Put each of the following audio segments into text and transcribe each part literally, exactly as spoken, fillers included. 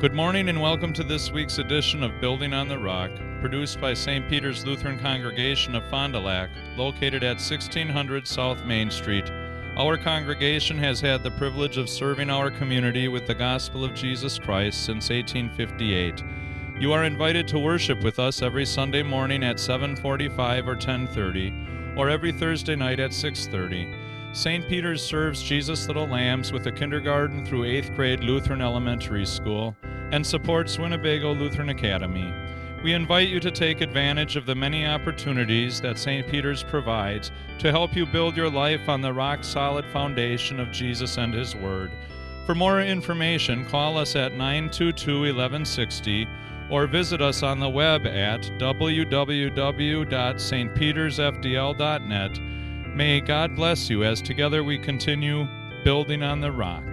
Good morning and welcome to this week's edition of Building on the Rock, produced by Saint Peter's Lutheran Congregation of Fond du Lac, located at sixteen hundred South Main Street. Our congregation has had the privilege of serving our community with the gospel of Jesus Christ since eighteen fifty-eight. You are invited to worship with us every Sunday morning at seven forty-five or ten thirty, or every Thursday night at six thirty. Saint Peter's serves Jesus Little Lambs with a kindergarten through eighth grade Lutheran Elementary School and supports Winnebago Lutheran Academy. We invite you to take advantage of the many opportunities that Saint Peter's provides to help you build your life on the rock-solid foundation of Jesus and His Word. For more information, call us at nine two two, eleven sixty or visit us on the web at w w w dot s t peters f d l dot net. May God bless you as together we continue building on the rock.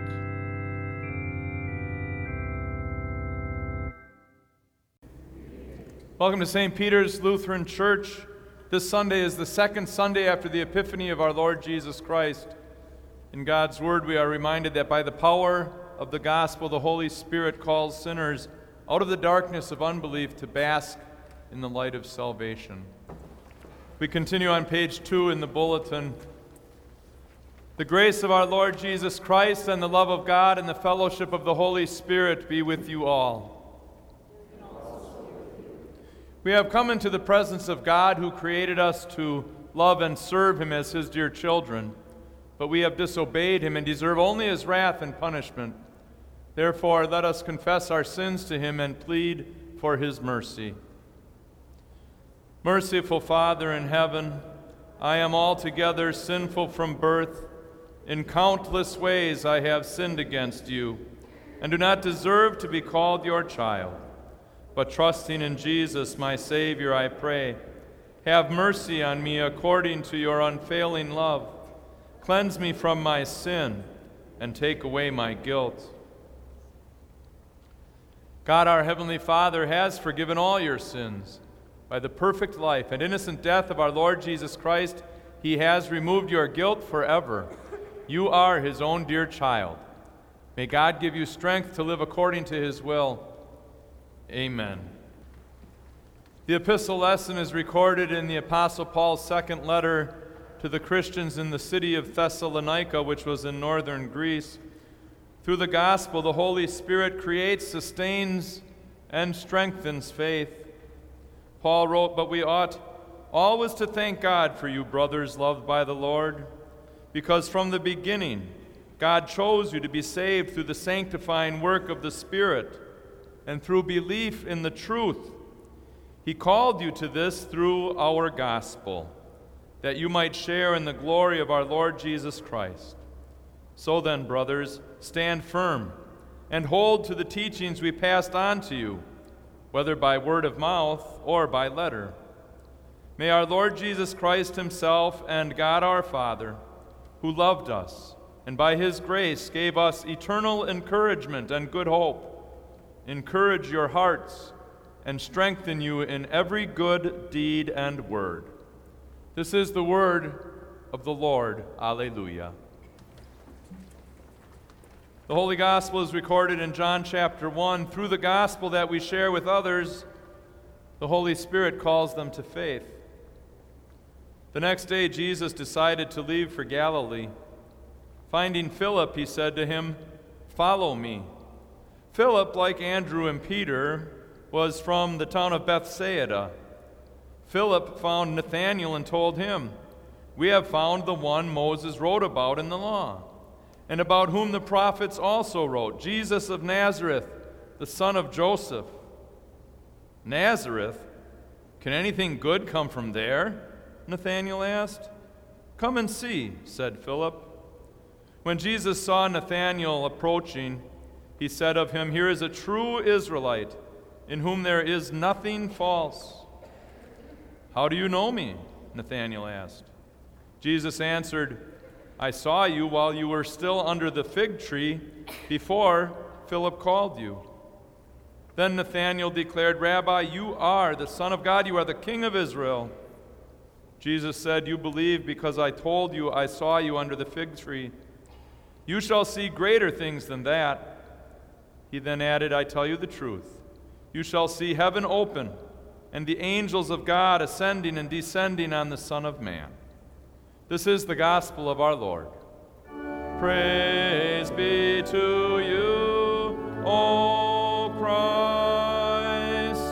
Welcome to Saint Peter's Lutheran Church. This Sunday is the second Sunday after the Epiphany of our Lord Jesus Christ. In God's Word, we are reminded that by the power of the gospel, the Holy Spirit calls sinners out of the darkness of unbelief to bask in the light of salvation. We continue on page two in the bulletin. The grace of our Lord Jesus Christ and the love of God and the fellowship of the Holy Spirit be with you all. We have come into the presence of God who created us to love and serve Him as His dear children, but we have disobeyed Him and deserve only His wrath and punishment. Therefore, let us confess our sins to Him and plead for His mercy. Merciful Father in heaven, I am altogether sinful from birth. In countless ways I have sinned against you, and do not deserve to be called your child. But trusting in Jesus, my Savior, I pray, have mercy on me according to your unfailing love. Cleanse me from my sin and take away my guilt. God, our Heavenly Father, has forgiven all your sins. By the perfect life and innocent death of our Lord Jesus Christ, He has removed your guilt forever. You are His own dear child. May God give you strength to live according to His will. Amen. The epistle lesson is recorded in the Apostle Paul's second letter to the Christians in the city of Thessalonica, which was in northern Greece. Through the gospel, the Holy Spirit creates, sustains, and strengthens faith. Paul wrote, "But we ought always to thank God for you, brothers loved by the Lord, because from the beginning God chose you to be saved through the sanctifying work of the Spirit and through belief in the truth. He called you to this through our gospel, that you might share in the glory of our Lord Jesus Christ. So then, brothers, stand firm and hold to the teachings we passed on to you, whether by word of mouth or by letter. May our Lord Jesus Christ Himself and God our Father, who loved us and by His grace gave us eternal encouragement and good hope, encourage your hearts and strengthen you in every good deed and word." This is the word of the Lord. Alleluia. The Holy Gospel is recorded in John chapter one. Through the gospel that we share with others, the Holy Spirit calls them to faith. The next day, Jesus decided to leave for Galilee. Finding Philip, He said to him, "Follow me." Philip, like Andrew and Peter, was from the town of Bethsaida. Philip found Nathanael and told him, "We have found the one Moses wrote about in the law, and about whom the prophets also wrote, Jesus of Nazareth, the son of Joseph." "Nazareth? Can anything good come from there?" Nathanael asked. "Come and see," said Philip. When Jesus saw Nathanael approaching, He said of him, "Here is a true Israelite, in whom there is nothing false." "How do you know me?" Nathanael asked. Jesus answered, "I saw you while you were still under the fig tree, before Philip called you." Then Nathanael declared, "Rabbi, you are the Son of God, you are the King of Israel." Jesus said, "You believe because I told you I saw you under the fig tree. You shall see greater things than that." He then added, I tell you the truth. You shall see heaven open, and the angels of God ascending and descending on the Son of Man. This is the gospel of our Lord. Praise be to you, O Christ.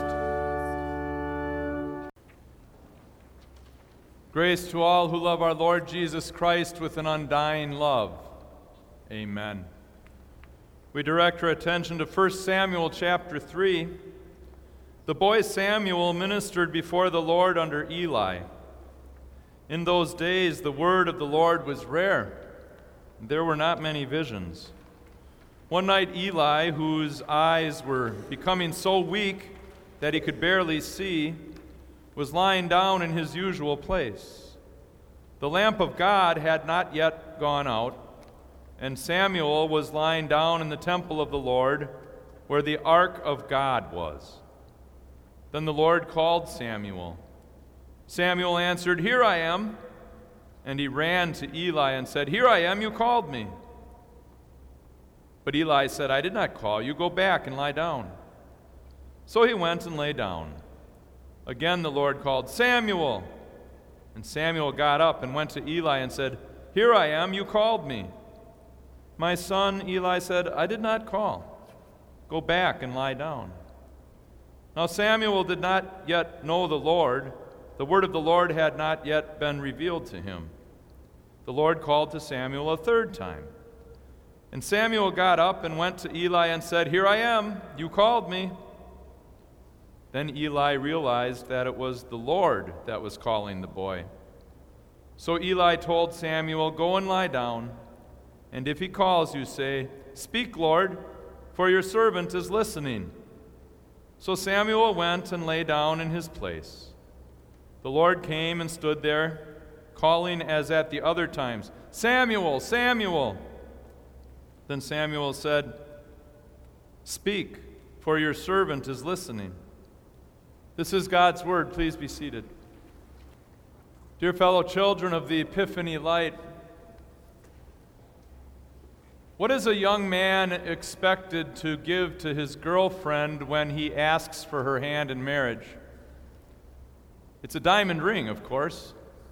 Grace to all who love our Lord Jesus Christ with an undying love. Amen. We direct our attention to First Samuel chapter three. The boy Samuel ministered before the Lord under Eli. In those days, the word of the Lord was rare. There were not many visions. One night, Eli, whose eyes were becoming so weak that he could barely see, was lying down in his usual place. The lamp of God had not yet gone out, and Samuel was lying down in the temple of the Lord, where the ark of God was. Then the Lord called Samuel. Samuel answered, Here I am. And he ran to Eli and said, Here I am, you called me. But Eli said, I did not call you. Go back and lie down. So he went and lay down. Again the Lord called, Samuel. And Samuel got up and went to Eli and said, Here I am, you called me. My son, Eli said, I did not call. Go back and lie down. Now Samuel did not yet know the Lord. The word of the Lord had not yet been revealed to him. The Lord called to Samuel a third time. And Samuel got up and went to Eli and said, Here I am, you called me. Then Eli realized that it was the Lord that was calling the boy. So Eli told Samuel, Go and lie down, and if he calls you, say, Speak, Lord, for your servant is listening. So Samuel went and lay down in his place. The Lord came and stood there, calling as at the other times, Samuel, Samuel. Then Samuel said, Speak, for your servant is listening. This is God's word. Please be seated. Dear fellow children of the Epiphany Light, what is a young man expected to give to his girlfriend when he asks for her hand in marriage? It's a diamond ring, of course.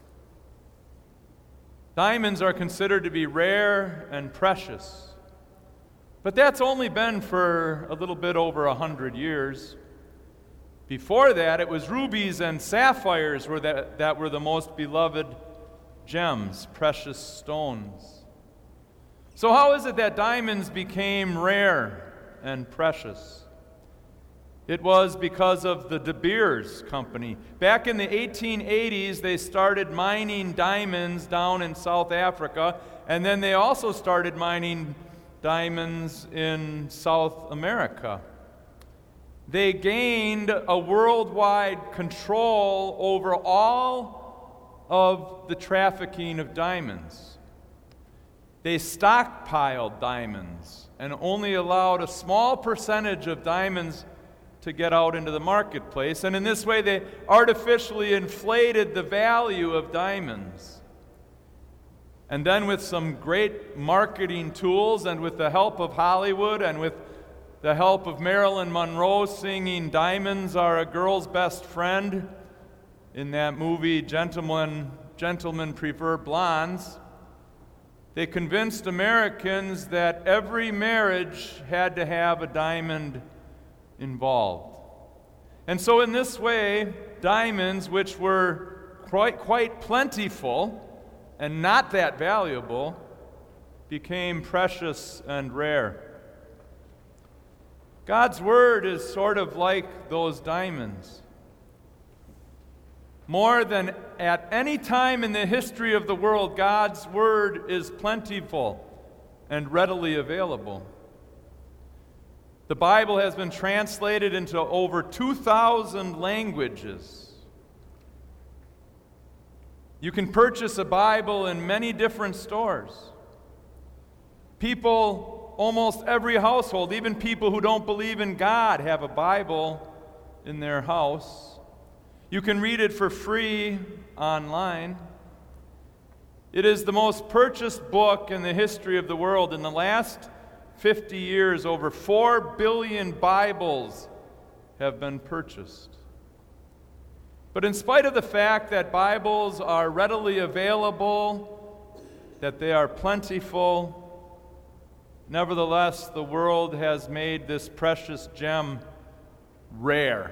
Diamonds are considered to be rare and precious. But that's only been for a little bit over a hundred years. Before that, it was rubies and sapphires were that, that were the most beloved gems, precious stones. So how is it that diamonds became rare and precious? It was because of the De Beers Company. Back in the eighteen eighties, they started mining diamonds down in South Africa, and then they also started mining diamonds in South America. They gained a worldwide control over all of the trafficking of diamonds. They stockpiled diamonds and only allowed a small percentage of diamonds to get out into the marketplace. And in this way, they artificially inflated the value of diamonds. And then with some great marketing tools and with the help of Hollywood and with the help of Marilyn Monroe singing Diamonds Are a Girl's Best Friend in that movie Gentlemen, Gentlemen Prefer Blondes, they convinced Americans that every marriage had to have a diamond involved. And so in this way, diamonds, which were quite, quite plentiful and not that valuable, became precious and rare. God's word is sort of like those diamonds. More than at any time in the history of the world, God's word is plentiful and readily available. The Bible has been translated into over two thousand languages. You can purchase a Bible in many different stores. People, almost every household, even people who don't believe in God, have a Bible in their house. You can read it for free online. It is the most purchased book in the history of the world. In the last fifty years, over four billion Bibles have been purchased. But in spite of the fact that Bibles are readily available, that they are plentiful, nevertheless, the world has made this precious gem rare.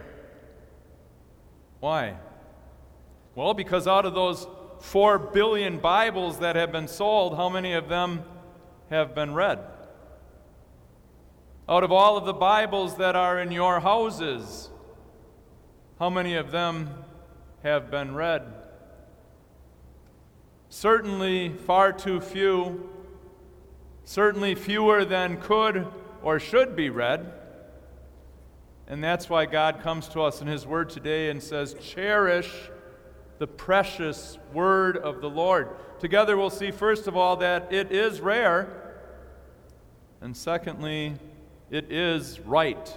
Why? Well, because out of those four billion Bibles that have been sold, how many of them have been read? Out of all of the Bibles that are in your houses, how many of them have been read? Certainly far too few, certainly fewer than could or should be read. And that's why God comes to us in His Word today and says, cherish the precious Word of the Lord. Together we'll see, first of all, that it is rare, and secondly, it is right.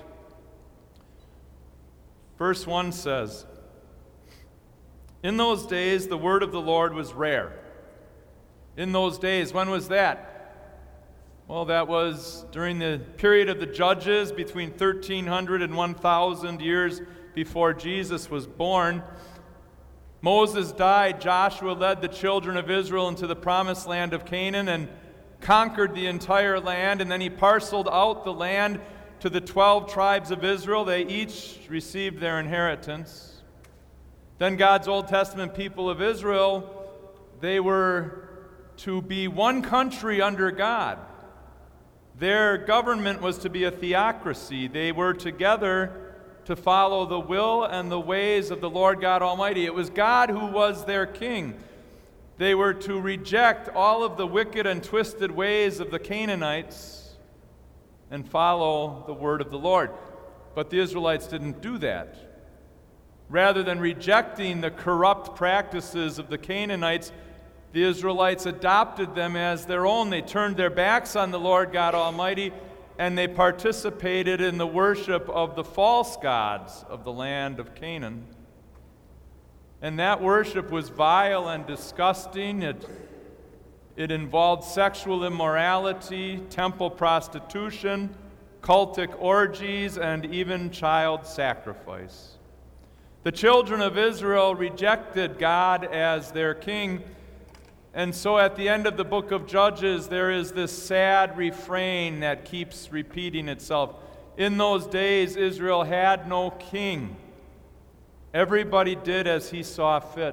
Verse one says, in those days the word of the Lord was rare. In those days, when was that? Well, that was during the period of the Judges, between thirteen hundred and one thousand years before Jesus was born. Moses died. Joshua led the children of Israel into the promised land of Canaan and conquered the entire land, and then he parceled out the land to the twelve tribes of Israel. They each received their inheritance. Then God's Old Testament people of Israel, they were to be one country under God. Their government was to be a theocracy. They were together to follow the will and the ways of the Lord God Almighty. It was God who was their king. They were to reject all of the wicked and twisted ways of the Canaanites and follow the word of the Lord. But the Israelites didn't do that. Rather than rejecting the corrupt practices of the Canaanites, the Israelites adopted them as their own. They turned their backs on the Lord God Almighty, and they participated in the worship of the false gods of the land of Canaan. And that worship was vile and disgusting. It, it involved sexual immorality, temple prostitution, cultic orgies, and even child sacrifice. The children of Israel rejected God as their king, and so at the end of the book of Judges, there is this sad refrain that keeps repeating itself. In those days, Israel had no king. Everybody did as he saw fit.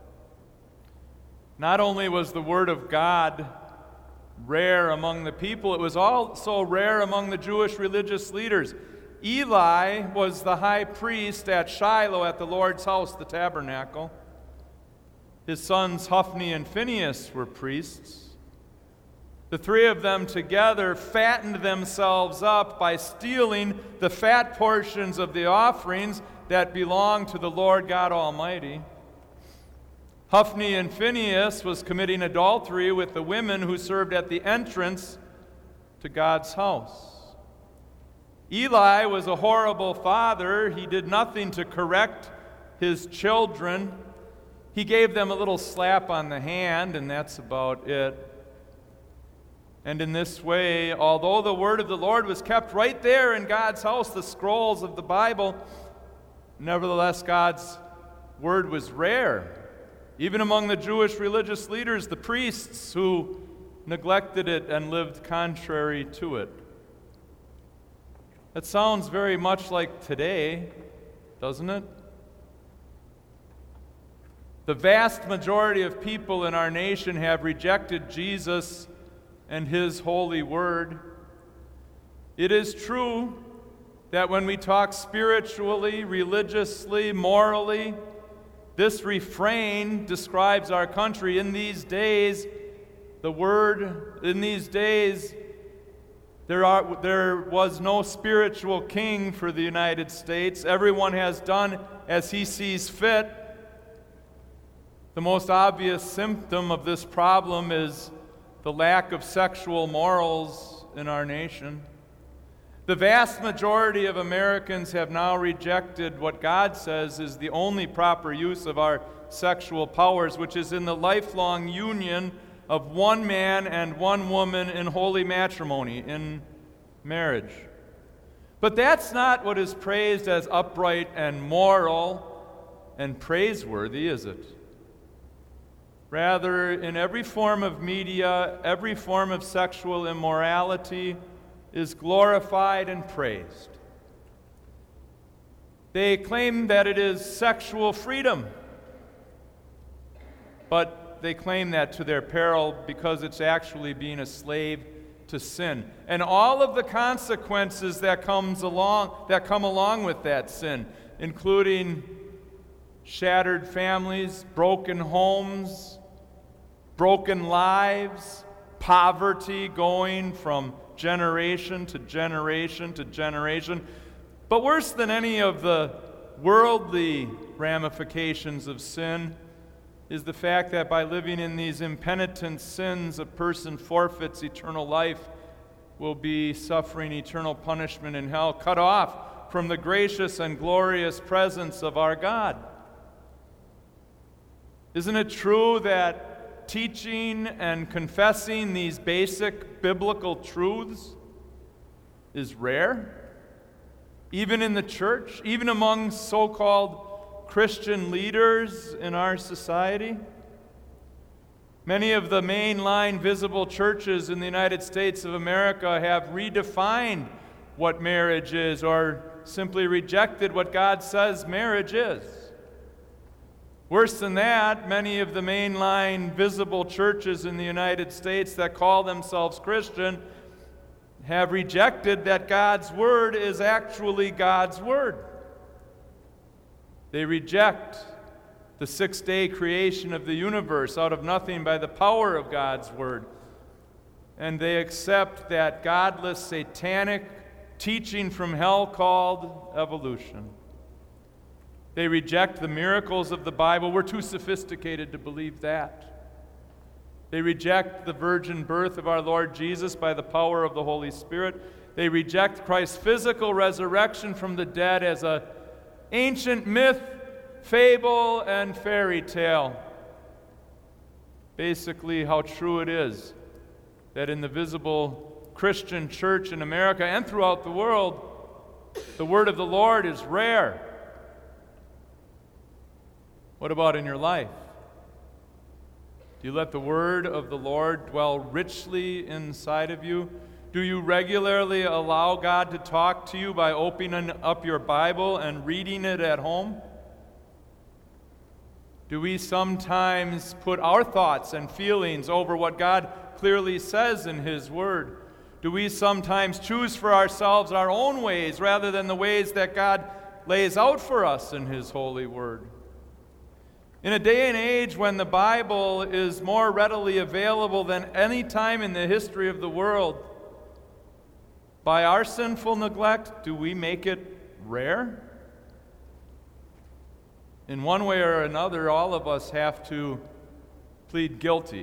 Not only was the word of God rare among the people, it was also rare among the Jewish religious leaders. Eli was the high priest at Shiloh at the Lord's house, the tabernacle. His sons Hophni and Phinehas were priests. The three of them together fattened themselves up by stealing the fat portions of the offerings that belonged to the Lord God Almighty. Hophni and Phinehas was committing adultery with the women who served at the entrance to God's house. Eli was a horrible father. He did nothing to correct his children. He gave them a little slap on the hand, and that's about it. And in this way, although the word of the Lord was kept right there in God's house, the scrolls of the Bible, nevertheless, God's word was rare. Even among the Jewish religious leaders, the priests who neglected it and lived contrary to it. That sounds very much like today, doesn't it? The vast majority of people in our nation have rejected Jesus and His holy word. It is true that when we talk spiritually, religiously, morally, this refrain describes our country. In these days, the word, in these days, there are there was no spiritual king for the United States. Everyone has done as he sees fit. The most obvious symptom of this problem is the lack of sexual morals in our nation. The vast majority of Americans have now rejected what God says is the only proper use of our sexual powers, which is in the lifelong union of one man and one woman in holy matrimony, in marriage. But that's not what is praised as upright and moral and praiseworthy, is it? Rather, in every form of media, every form of sexual immorality is glorified and praised. They claim that it is sexual freedom, but they claim that to their peril because it's actually being a slave to sin. And all of the consequences that comes along that come along with that sin, including shattered families, broken homes, broken lives, poverty going from generation to generation to generation. But worse than any of the worldly ramifications of sin is the fact that by living in these impenitent sins, a person forfeits eternal life, will be suffering eternal punishment in hell, cut off from the gracious and glorious presence of our God. Isn't it true that teaching and confessing these basic biblical truths is rare? Even in the church, even among so-called Christian leaders in our society? Many of the mainline visible churches in the United States of America have redefined what marriage is or simply rejected what God says marriage is. Worse than that, many of the mainline visible churches in the United States that call themselves Christian have rejected that God's Word is actually God's Word. They reject the six-day creation of the universe out of nothing by the power of God's Word. And they accept that godless, satanic teaching from hell called evolution. They reject the miracles of the Bible. We're too sophisticated to believe that. They reject the virgin birth of our Lord Jesus by the power of the Holy Spirit. They reject Christ's physical resurrection from the dead as an ancient myth, fable, and fairy tale. Basically, how true it is that in the visible Christian church in America and throughout the world, the word of the Lord is rare. What about in your life? Do you let the word of the Lord dwell richly inside of you? Do you regularly allow God to talk to you by opening up your Bible and reading it at home? Do we sometimes put our thoughts and feelings over what God clearly says in His Word? Do we sometimes choose for ourselves our own ways rather than the ways that God lays out for us in His holy Word? In a day and age when the Bible is more readily available than any time in the history of the world, by our sinful neglect, do we make it rare? In one way or another, all of us have to plead guilty.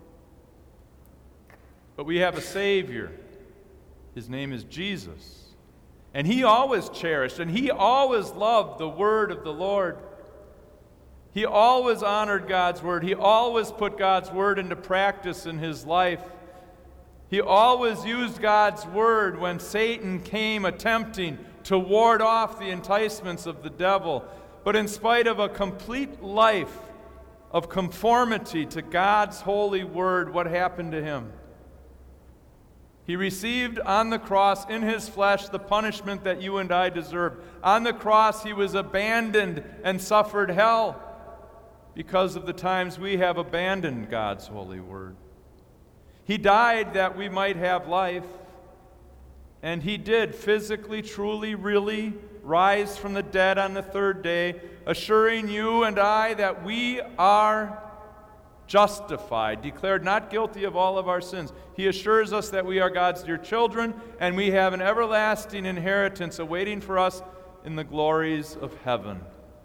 But we have a Savior. His name is Jesus. And He always cherished and He always loved the word of the Lord. He always honored God's word. He always put God's word into practice in His life. He always used God's word when Satan came attempting to ward off the enticements of the devil. But in spite of a complete life of conformity to God's holy word, what happened to him? He received on the cross in His flesh the punishment that you and I deserved. On the cross, He was abandoned and suffered hell because of the times we have abandoned God's holy word. He died that we might have life, and He did physically, truly, really rise from the dead on the third day, assuring you and I that we are justified, declared not guilty of all of our sins. He assures us that we are God's dear children, and we have an everlasting inheritance awaiting for us in the glories of heaven.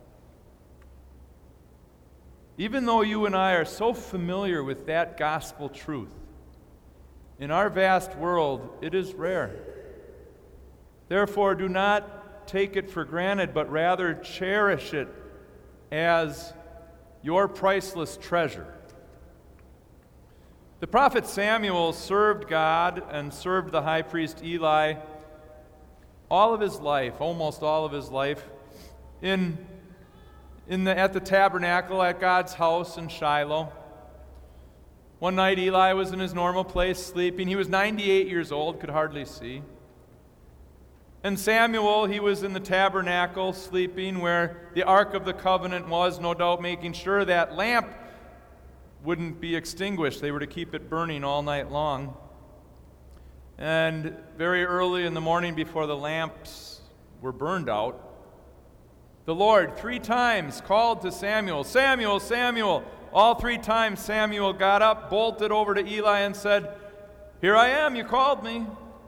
Even though you and I are so familiar with that gospel truth, in our vast world, it is rare. Therefore, do not take it for granted, but rather cherish it as your priceless treasure. The prophet Samuel served God and served the high priest Eli all of his life, almost all of his life, in, in the, at the tabernacle at God's house in Shiloh. One night Eli was in his normal place sleeping. He was ninety-eight years old, could hardly see. And Samuel, he was in the tabernacle sleeping where the Ark of the Covenant was, no doubt making sure that lamp wouldn't be extinguished. They were to keep it burning all night long. And very early in the morning, before the lamps were burned out, the Lord three times called to Samuel, "Samuel, Samuel." All three times Samuel got up, bolted over to Eli, and said, "Here I am, you called me."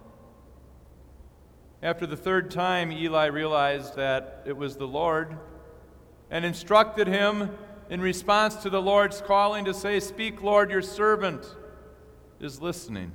After the third time, Eli realized that it was the Lord and instructed him in response to the Lord's calling to say, "Speak, Lord, your servant is listening."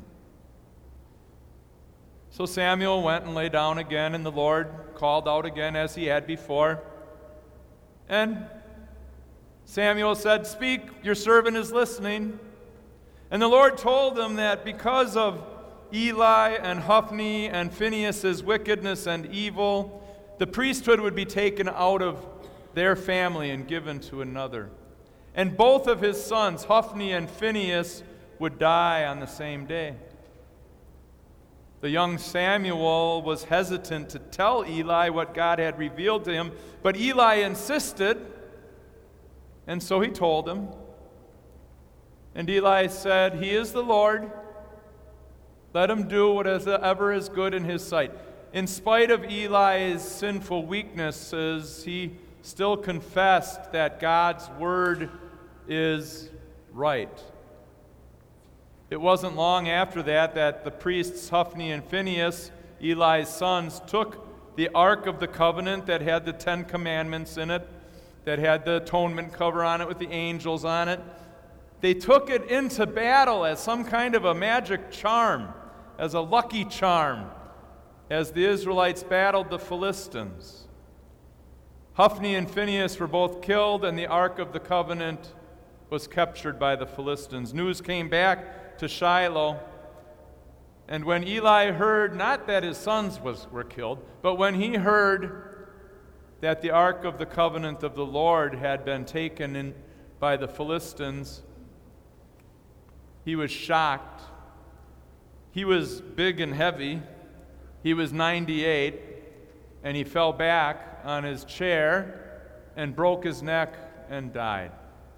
So Samuel went and lay down again, and the Lord called out again as he had before. And Samuel said, "Speak, your servant is listening." And the Lord told him that because of Eli and Hophni and Phinehas' wickedness and evil, the priesthood would be taken out of their family and given to another. And both of his sons, Hophni and Phinehas, would die on the same day. The young Samuel was hesitant to tell Eli what God had revealed to him, but Eli insisted, and so he told him. And Eli said, "He is the Lord. Let him do whatever is good in his sight." In spite of Eli's sinful weaknesses, he still confessed that God's word is right. It wasn't long after that that the priests Hophni and Phinehas, Eli's sons, took the Ark of the Covenant that had the Ten Commandments in it, that had the atonement cover on it with the angels on it. They took it into battle as some kind of a magic charm, as a lucky charm, as the Israelites battled the Philistines. Hophni and Phinehas were both killed, and the Ark of the Covenant was captured by the Philistines. News came back to Shiloh, and when Eli heard, not that his sons was, were killed, but when he heard that the Ark of the Covenant of the Lord had been taken in by the Philistines, he was shocked. He was big and heavy. He was ninety-eight, and he fell back on his chair and broke his neck and died.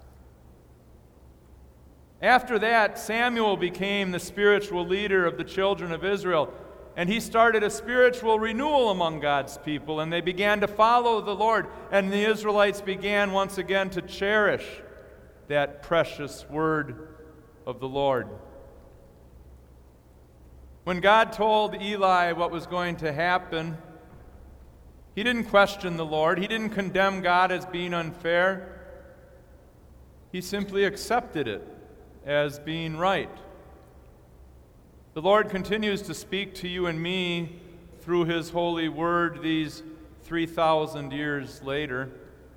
After that, Samuel became the spiritual leader of the children of Israel, and he started a spiritual renewal among God's people, and they began to follow the Lord, and the Israelites began once again to cherish that precious word of the Lord. When God told Eli what was going to happen, he didn't question the Lord. He didn't condemn God as being unfair. He simply accepted it as being right. The Lord continues to speak to you and me through his holy word these three thousand years later.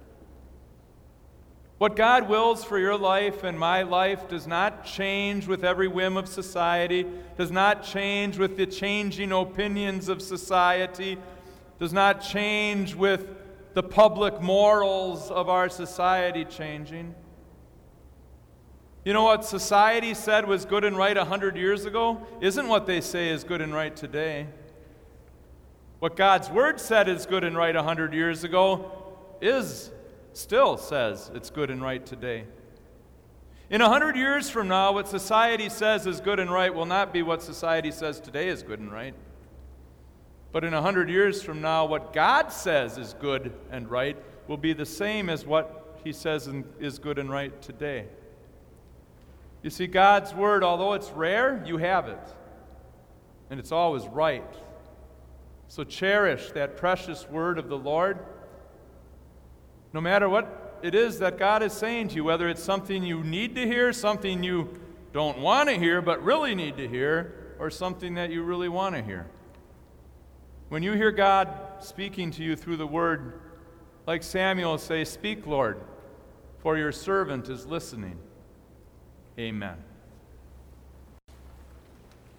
What God wills for your life and my life does not change with every whim of society, does not change with the changing opinions of society, does not change with the public morals of our society changing. You know what society said was good and right a hundred years ago isn't what they say is good and right today. What God's Word said is good and right a hundred years ago is still says it's good and right today. In a hundred years from now, what society says is good and right will not be what society says today is good and right. But in a hundred years from now, what God says is good and right will be the same as what he says is good and right today. You see, God's word, although it's rare, you have it. And it's always right. So cherish that precious word of the Lord. No matter what it is that God is saying to you, whether it's something you need to hear, something you don't want to hear but really need to hear, or something that you really want to hear. When you hear God speaking to you through the word, like Samuel, say, "Speak, Lord, for your servant is listening." Amen.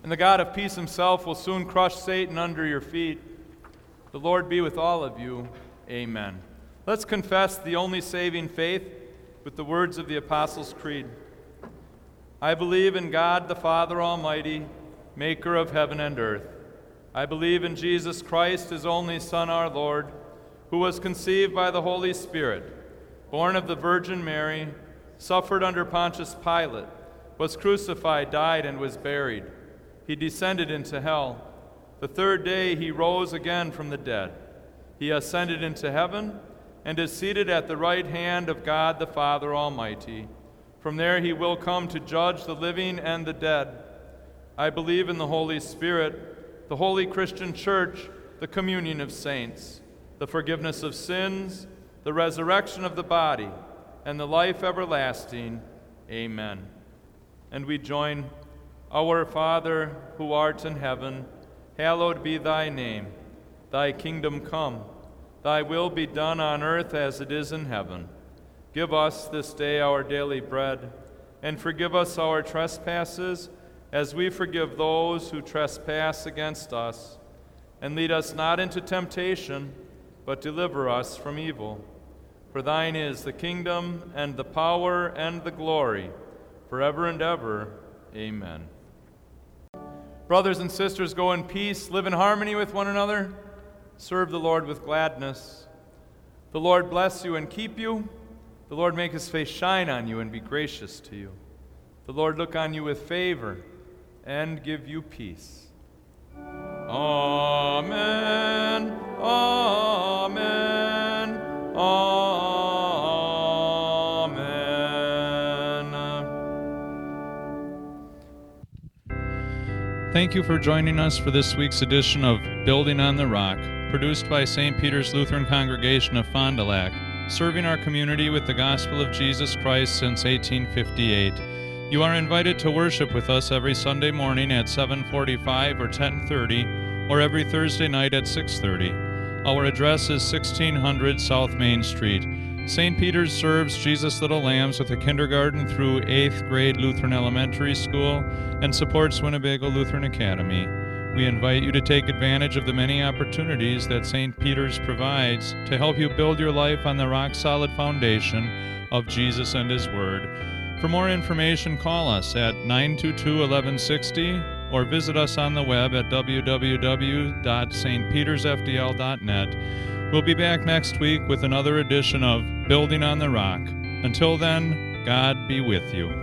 And the God of peace himself will soon crush Satan under your feet. The Lord be with all of you. Amen. Let's confess the only saving faith with the words of the Apostles' Creed. I believe in God the Father Almighty, maker of heaven and earth. I believe in Jesus Christ, his only Son, our Lord, who was conceived by the Holy Spirit, born of the Virgin Mary, suffered under Pontius Pilate, was crucified, died, and was buried. He descended into hell. The third day he rose again from the dead. He ascended into heaven and is seated at the right hand of God the Father Almighty. From there he will come to judge the living and the dead. I believe in the Holy Spirit, the holy Christian Church, the communion of saints, the forgiveness of sins, the resurrection of the body, and the life everlasting. Amen. And we join, Our Father, who art in heaven, hallowed be thy name. Thy kingdom come. Thy will be done on earth as it is in heaven. Give us this day our daily bread, and forgive us our trespasses, as we forgive those who trespass against us. And lead us not into temptation, but deliver us from evil. For thine is the kingdom, and the power, and the glory, forever and ever. Amen. Brothers and sisters, go in peace, live in harmony with one another, serve the Lord with gladness. The Lord bless you and keep you. The Lord make his face shine on you and be gracious to you. The Lord look on you with favor and give you peace. Amen. Amen. Amen. Thank you for joining us for this week's edition of Building on the Rock, produced by Saint Peter's Lutheran Congregation of Fond du Lac, serving our community with the gospel of Jesus Christ since eighteen fifty-eight. You are invited to worship with us every Sunday morning at seven forty-five or ten thirty, or every Thursday night at six thirty. Our address is sixteen hundred South Main Street. Saint Peter's serves Jesus Little Lambs with a kindergarten through eighth grade Lutheran Elementary School and supports Winnebago Lutheran Academy. We invite you to take advantage of the many opportunities that Saint Peter's provides to help you build your life on the rock-solid foundation of Jesus and His Word. For more information, call us at nine two two, eleven sixty or visit us on the web at w w w dot s t peters f d l dot net. We'll be back next week with another edition of Building on the Rock. Until then, God be with you.